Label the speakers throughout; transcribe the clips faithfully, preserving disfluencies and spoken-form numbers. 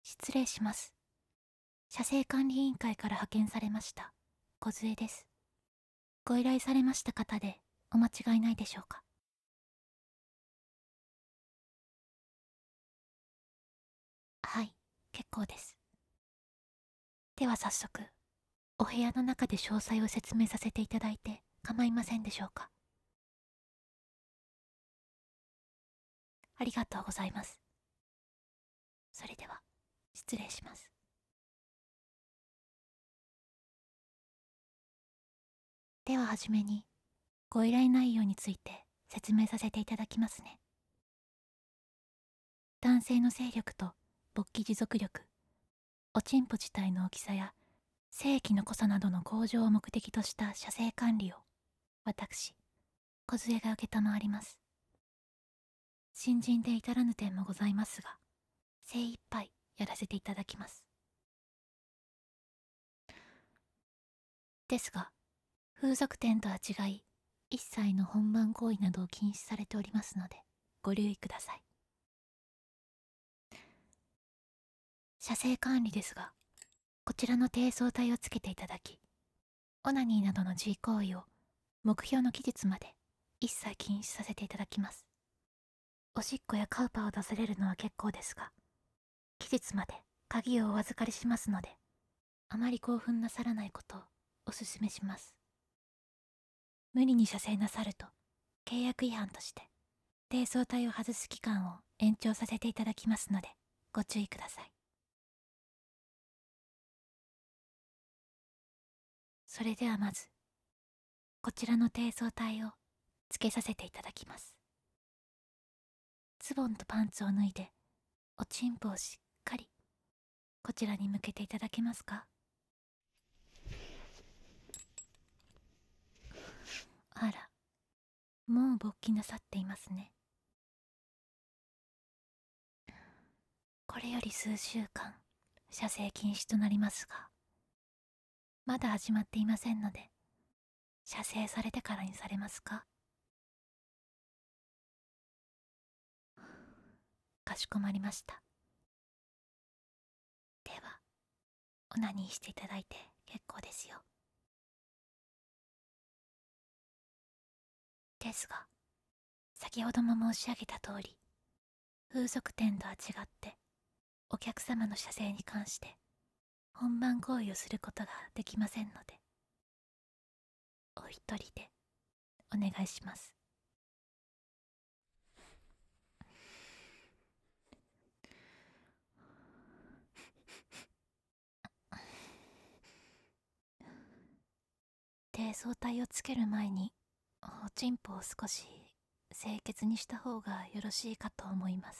Speaker 1: 失礼します。車政管理委員会から派遣されました梢です。ご依頼されました方でお間違いないでしょうか？はい、結構です。では早速、お部屋の中で詳細を説明させていただいて構いませんでしょうか？ありがとうございます。それでは失礼します。でははじめにご依頼内容について説明させていただきますね。男性の精力と勃起持続力、おちんぽ自体の大きさや精液の濃さなどの向上を目的とした射精管理を私梢が承ります。新人で至らぬ点もございますが、精一杯やらせていただきます。ですが、風俗店とは違い、一切の本番行為などを禁止されておりますのでご留意ください。射精管理ですが、こちらの低層体をつけていただき、オナニーなどの G 行為を目標の期日まで一切禁止させていただきます。おしっこやカウパを出されるのは結構ですが、期日まで鍵をお預かりしますので、あまり興奮なさらないことをお勧めします。無理に射精なさると契約違反として低層体を外す期間を延長させていただきますのでご注意ください。それではまずこちらの低層体をつけさせていただきます。ズボンとパンツを脱いでおちんぽをしっかりこちらに向けていただけますか？あら、もう勃起なさっていますね。これより数週間射精禁止となりますが、まだ始まっていませんので射精されてからにされますか？かしこまりました。ではオナニーしていただいて結構ですよ。ですが、先ほども申し上げた通り、風俗店とは違ってお客様の射精に関して本番行為をすることができませんので、お一人でお願いします。低層体をつける前におちんぽを少し清潔にした方がよろしいかと思います。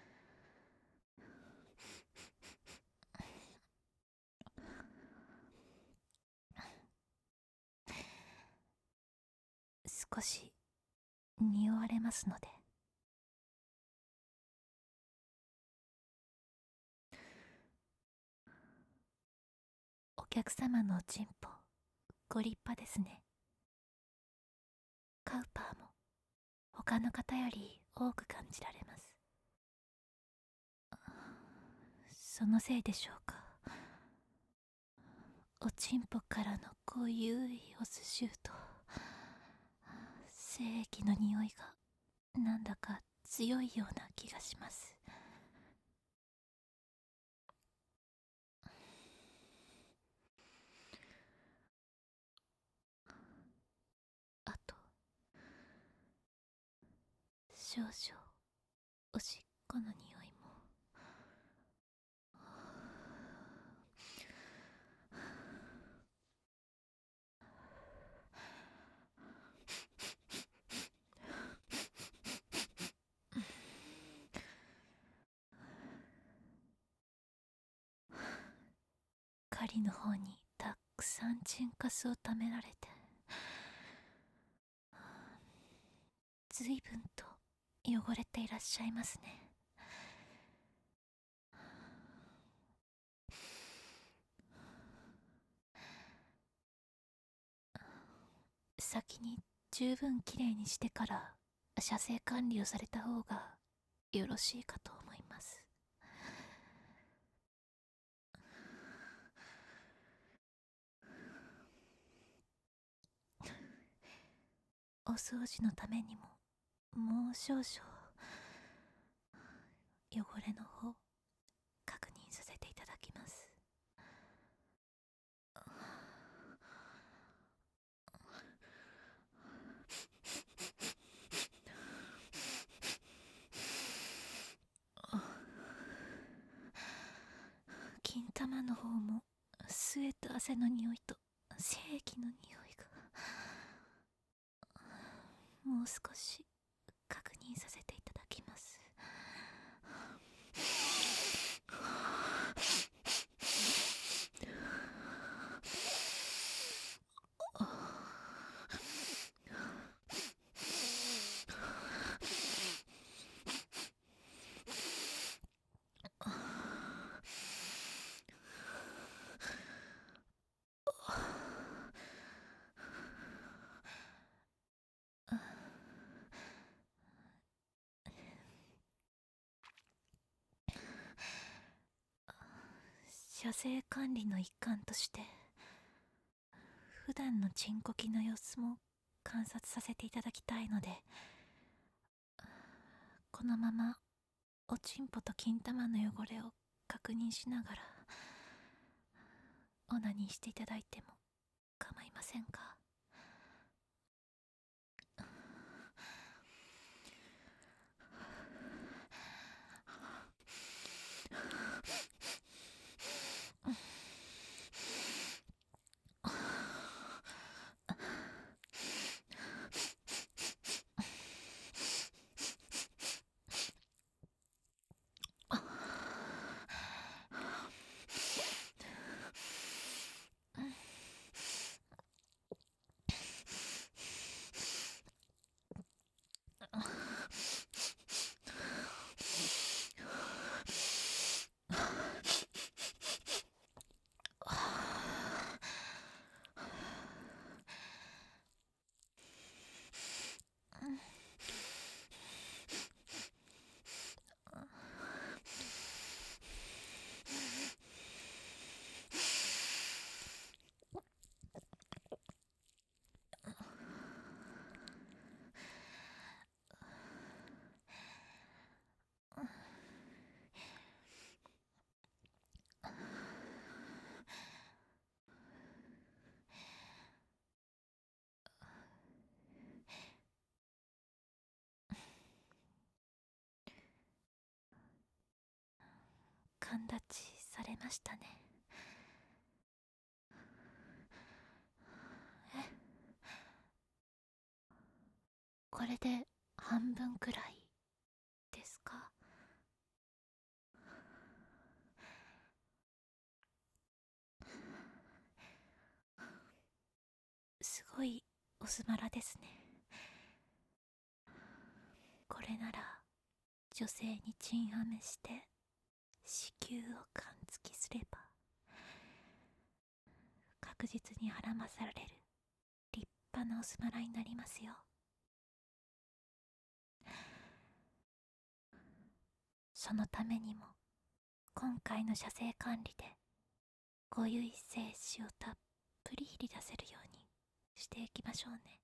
Speaker 1: 少し匂われますので。お客様のおちんぽご立派ですね。カウパーも他の方より多く感じられます。そのせいでしょうか。おちんぽからの濃ゆいおすしゅうと精液の匂いがなんだか強いような気がします。あと少々おしっこの匂いも。狩りの方にたくさんチンカスをためられて、ずいぶんと汚れていらっしゃいますね。先に十分きれいにしてから射精管理をされた方がよろしいかと思います。 お掃除のためにももう少々汚れの方確認させていただきます。金玉の方もスウェット汗の匂いと精液の匂いが、もう少し確認させていただきます。射精管理の一環として普段のチンコキの様子も観察させていただきたいので、このままおちんぽと金玉の汚れを確認しながらオナニーしていただいても構いませんか？勘立ちされましたね。え、これで半分くらいですか？すごいおすまらですね。これなら女性にチンアメして子宮を感付きすれば確実に孕まされる立派なおすまらになりますよ。そのためにも今回の射精管理でご遺精子をたっぷり引き出せるようにしていきましょうね。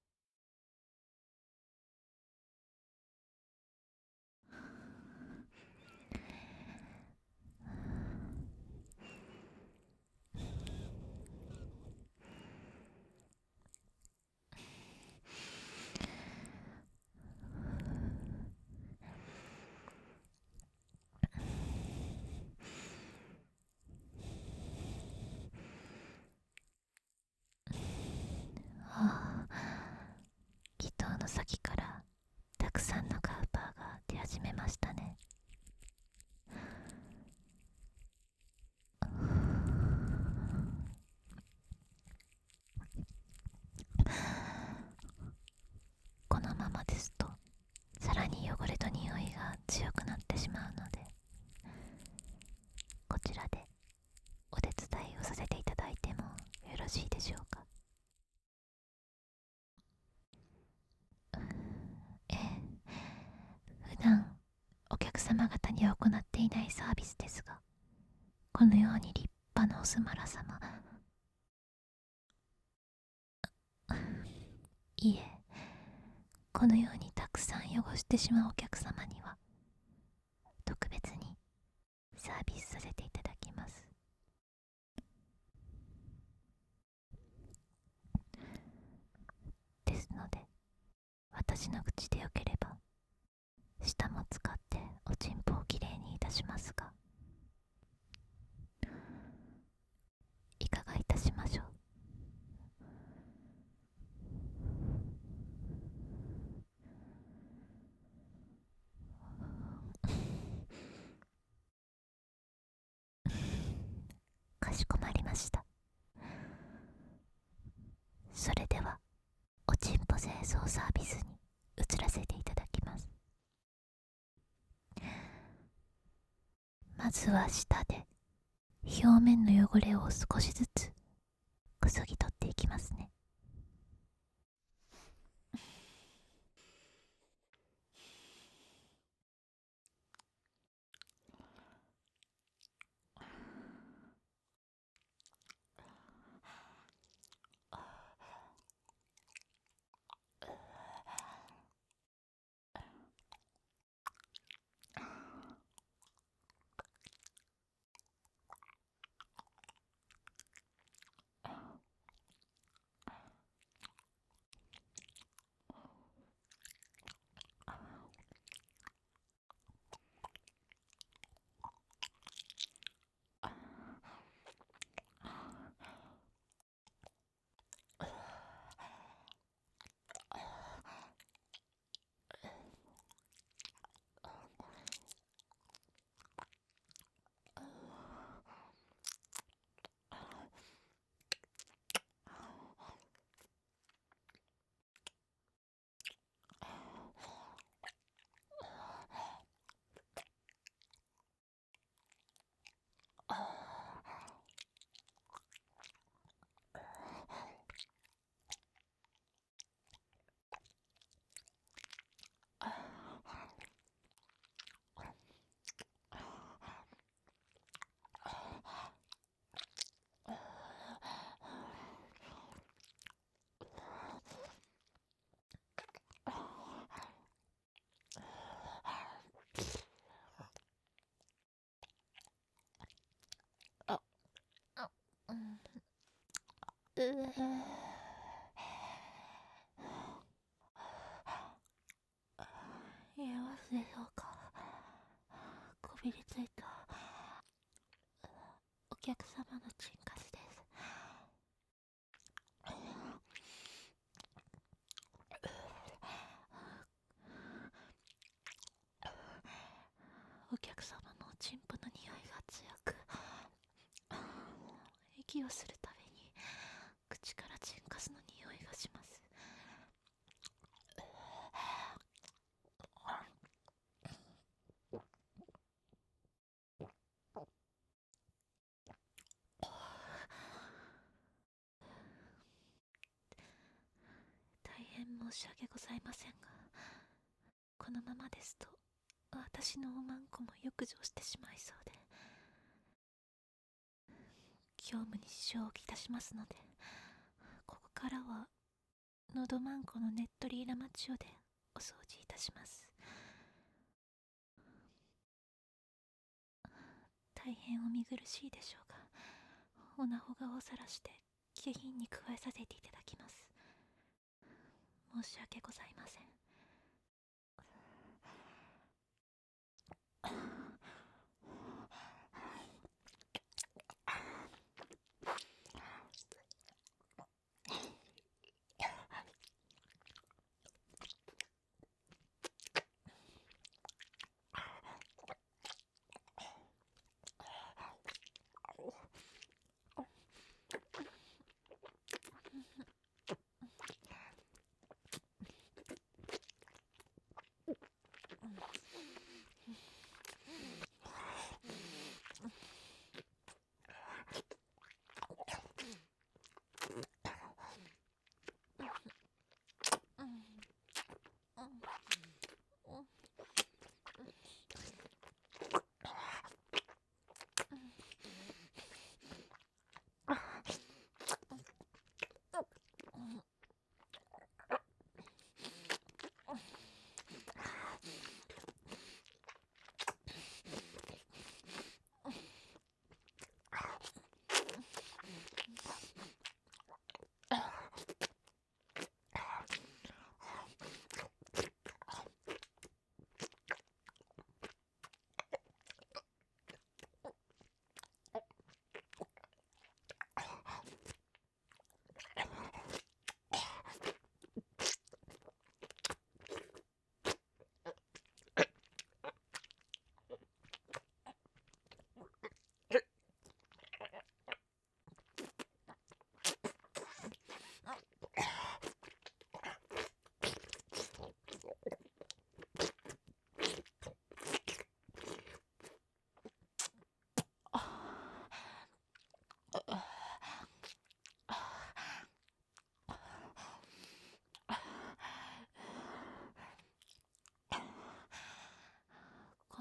Speaker 1: はあ、気筒の先からたくさんのカウパーが出始めましたね。このままですとさらに汚れと匂いが強くなってしまうので、こちらでお手伝いをさせていただいてもよろしいでしょうか？ええ、普段お客様方には行っていないサービスですが、このように立派なおすまら様、いえ、 このようにたくさん汚してしまうお客様には特別にサービスさせていただきます。ですので、私の口でよければ舌も使っておちんぽをきれいにいたしますが、いかがいたしましょう。かしこまりました。それではおちんぽ清掃サービスに移らせていただきます。まずは舌で表面の汚れを少しずつこそぎ取っていきますね。あ、あ、うん、うぅ言えますでしょうか。こびりついたお客様のチンカスです。お客様のおちんぽの匂いが強く、息をするたびに口からチンカスの匂いがします。大変申し訳ございませんが、このままですと私のおまんこも浴場してしまいそうで、業務に支障をきたしますので、ここからはのどまんこのねっとりラマチオでお掃除いたします。大変お見苦しいでしょうが、おなほがおさらして下品に加えさせていただきます。申し訳ございません。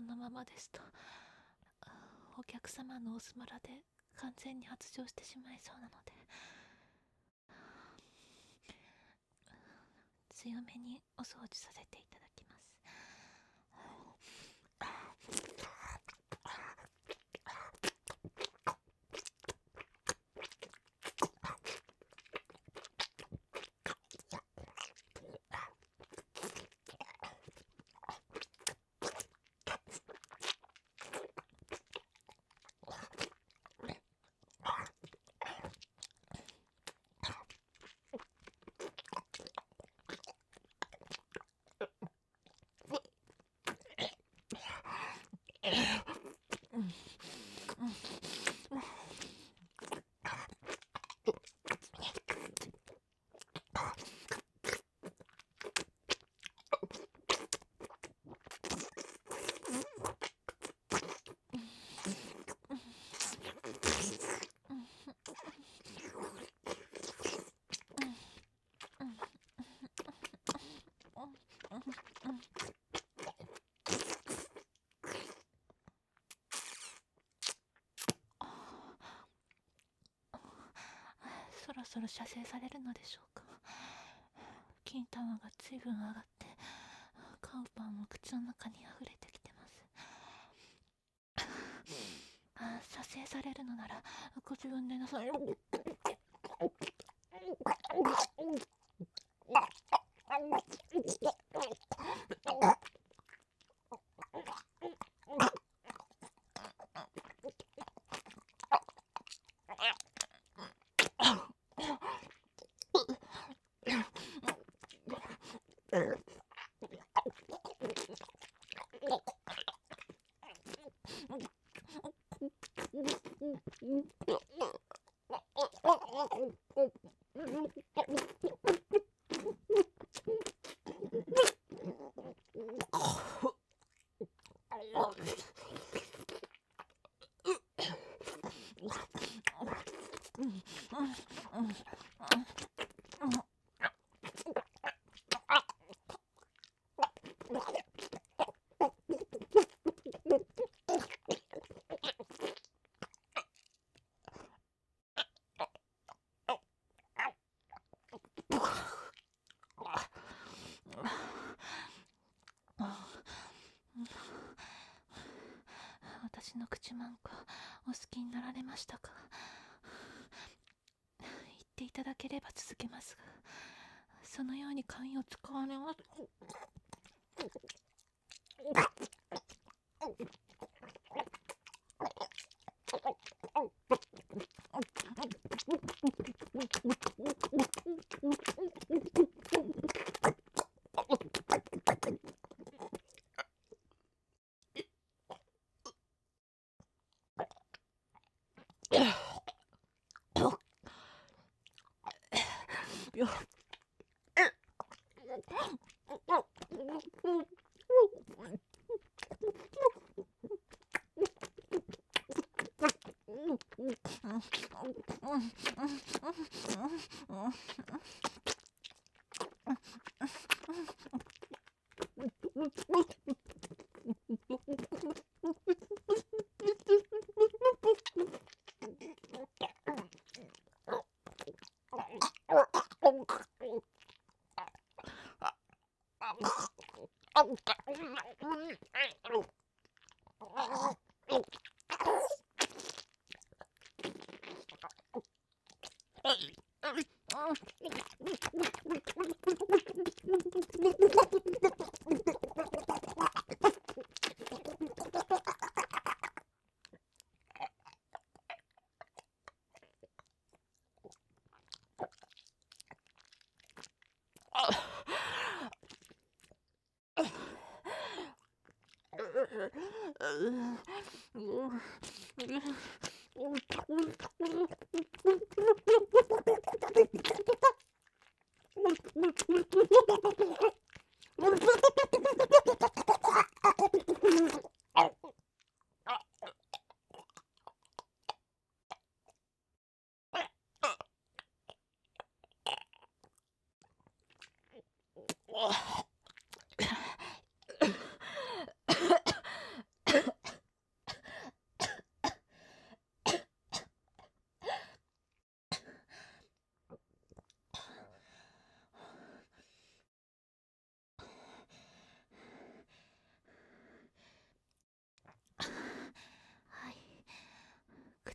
Speaker 1: のままですとお客様のおスマラで完全に発情してしまいそうなので、強めにお掃除させていただきます。そろそろ射精されるのでしょうか。金玉が随分上がってカウパンも口の中に溢れてきてます。あ、射精されるのならご自分でなさい。私の口マンコお好きになられましたか。言っていただければ続けますが、そのように紙を使われます。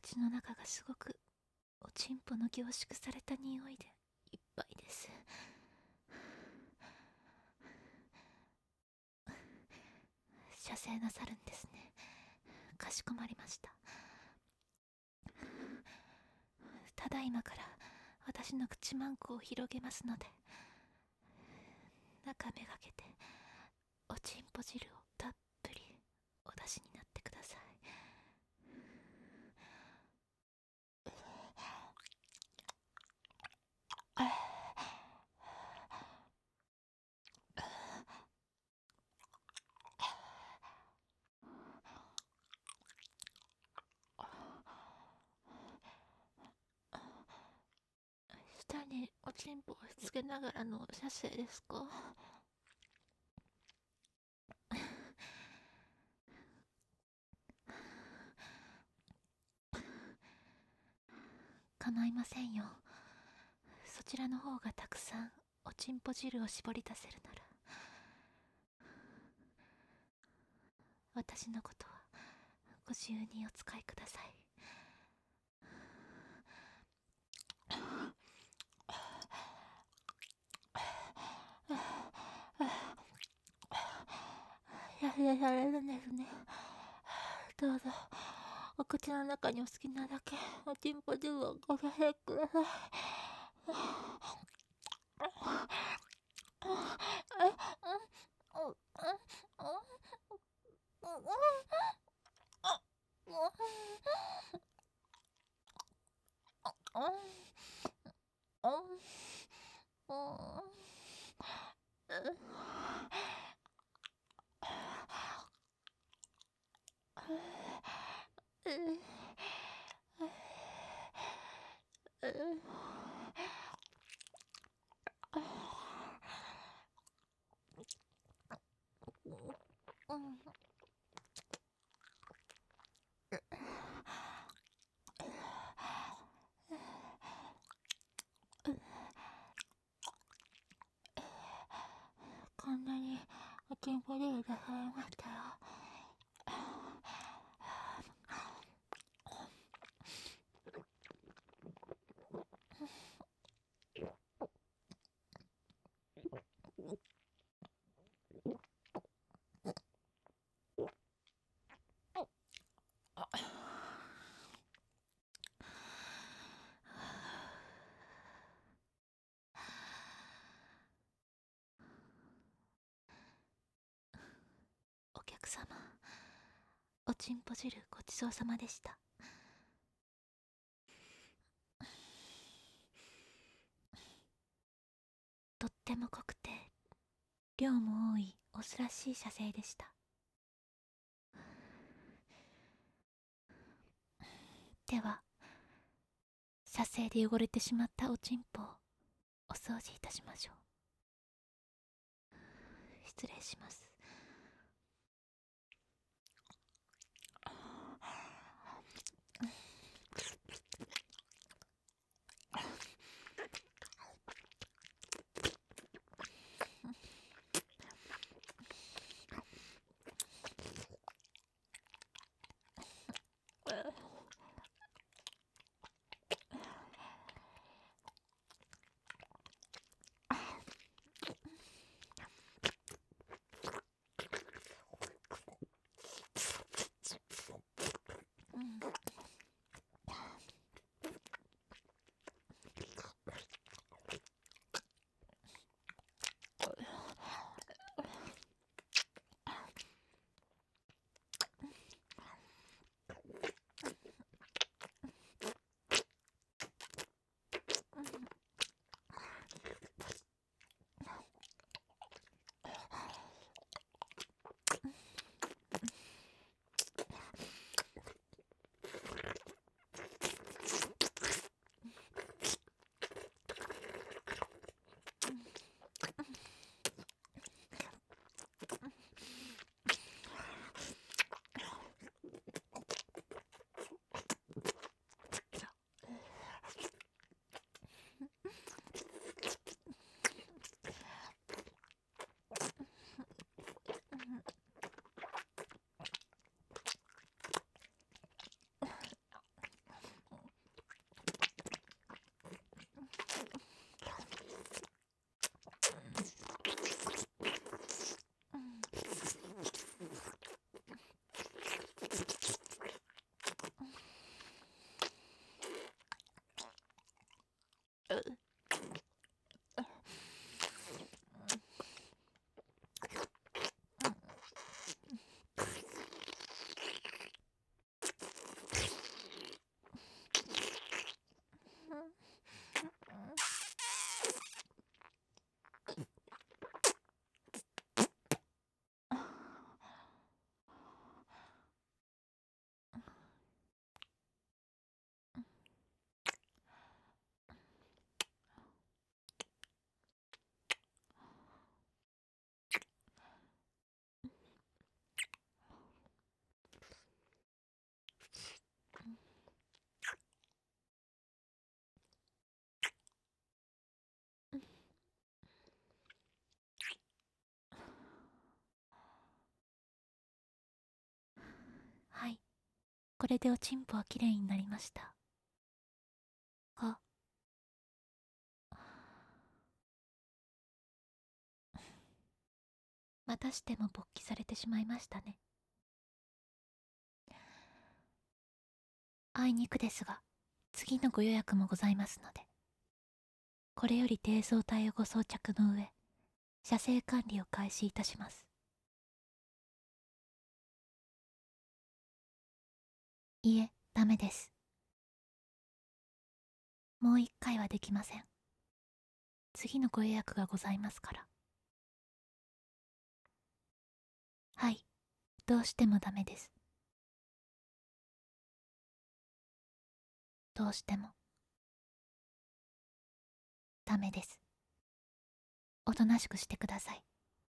Speaker 1: 口の中がすごくおちんぽの凝縮された匂いでいっぱいです。射精なさるんですね。かしこまりました。ただいまから私の口マンコを広げますので、中めがけておちんぽ汁をたっぷりお出しになってください。舌におちんぽをつけながらの射精ですか？構いませんよ。そちらの方がたくさんおちんぽ汁を絞り出せるなら、私のことはご自由にお使いください。やれられるんですね。どうぞお口の中にお好きなだけおちんぽ汁をご射精ください。こんなにおちんぽ汁出されましたよ。お客様、おちんぽ汁ごちそうさまでした。とっても濃くて量も多いオスらしい射精でした。では射精で汚れてしまったおちんぽをお掃除いたしましょう。失礼します。 これでおちんぽはきれいになりました。あ、またしても勃起されてしまいましたね。あいにくですが、次のご予約もございますので、これより低層体をご装着の上、射精管理を開始いたします。いえ、ダメです。もう一回はできません。次のご予約がございますから。はい、どうしてもダメです。どうしてもダメです。おとなしくしてください。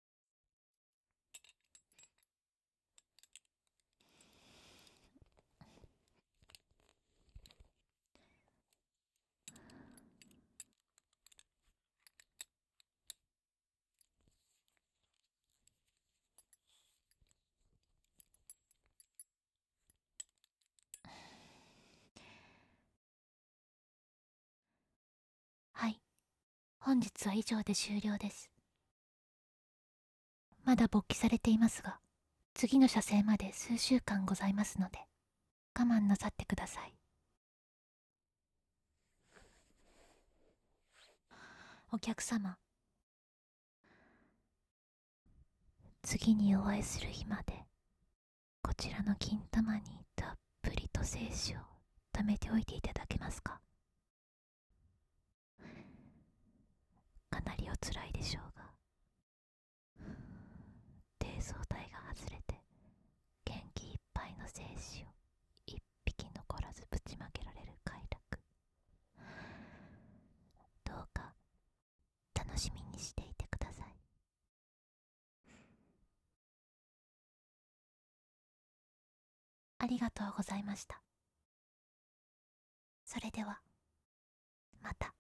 Speaker 1: はい、本日は以上で終了です。まだ勃起されていますが、次の射精まで数週間ございますので、我慢なさってください。お客様、次にお会いする日まで、こちらの金玉にたっぷりと精子を貯めておいていただけますか。かなりおつらいでしょうが、低層体が外れて元気いっぱいの精子を一匹残らずぶちまけられる快楽、どうか楽しみにしていてください。ありがとうございました。それではまた。